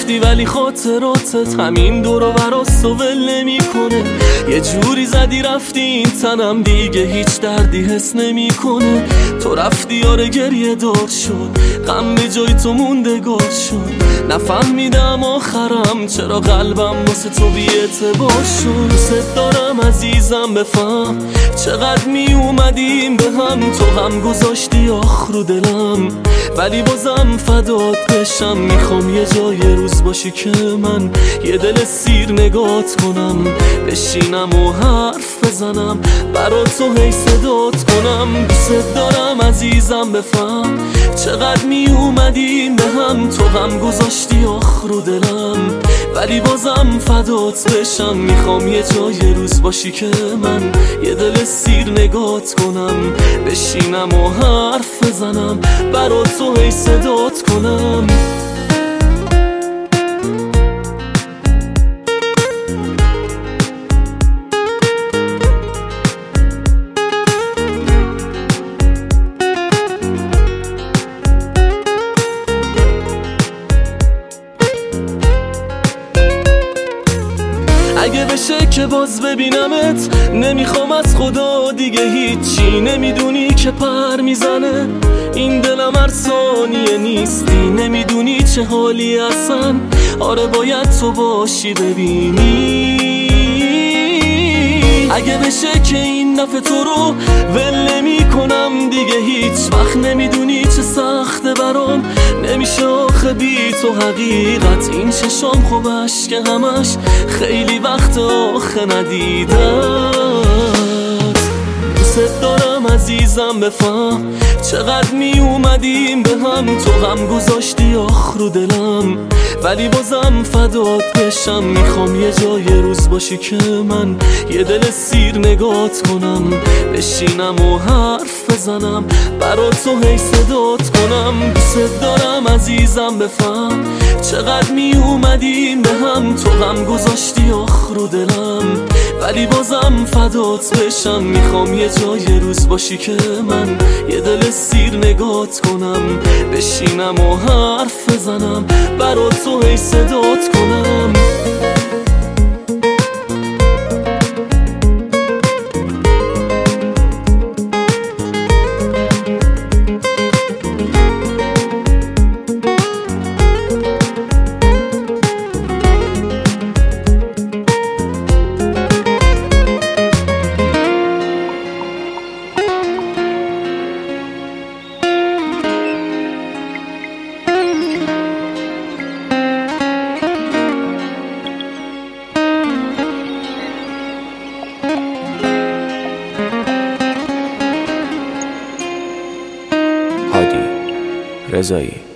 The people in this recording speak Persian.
رفتی ولی خاطراتت همین دور و برا ول نمیکنه. یه جوری زدی رفتی این تنم دیگه هیچ دردی حس نمیکنه. تو رفتی یاره گریه دار شد، غم به جای تو موندگار شد. نفهمیدم آخرم چرا قلبم واسه تو بی اعتبار شد. دوست دارم عزیزم بفهم چقدر می اومدیم به هم، تو هم گذاشتی آخ رو دلم ولی بازم فدات بشم. میخوام یه جای روز باشی که من یه دل سیر نگات کنم، بشینم و حرف بزنم برا تو هی صدات کنم. دوست دارم عزیزم بفهم چقدر می اومدیم به هم، تو هم گذاشتی آخ رو دلم ولی بازم فدات بشم. میخوام یه جای روز باشی که من یه دل سیر نگات کنم، بشینم و حرف بزنم برا تو هی صدات کنم. اگه بشه که باز ببینمت نمیخوام از خدا دیگه هیچی. نمیدونی که پر میزنه این دلم هر ثانیه نیستی، نمیدونی چه حالی اصلا. آره باید تو باشی ببینی. اگه بشه که این دفعه تو رو ول نمی کنم دیگه هیچ وقت. نمیدونی چه سخته برام نمیشه آخه بی تو حقیقت. این چشام خوب اشک همش خیلی وقت آخه ندیدت. دوست دارم عزیزم بفهم چقدر می اومدیم به هم، تو هم گذاشتی آخ رو دلم ولی بازم فدات بشم. میخوام یه جای روز باشی که من یه دل سیر نگات کنم، بشینم و حرف بزنم برا تو هی صدات کنم. دوست دارم عزیزم بفهم چقدر می اومدیم به هم، تو هم گذاشتی آخ رو دلم ولی بازم فدات بشم. میخوام یه جای روز باشی که من یه دل سیر نگات کنم، بشینم و حرف بزنم برا تو هی صدات کنم. هادی رضایی.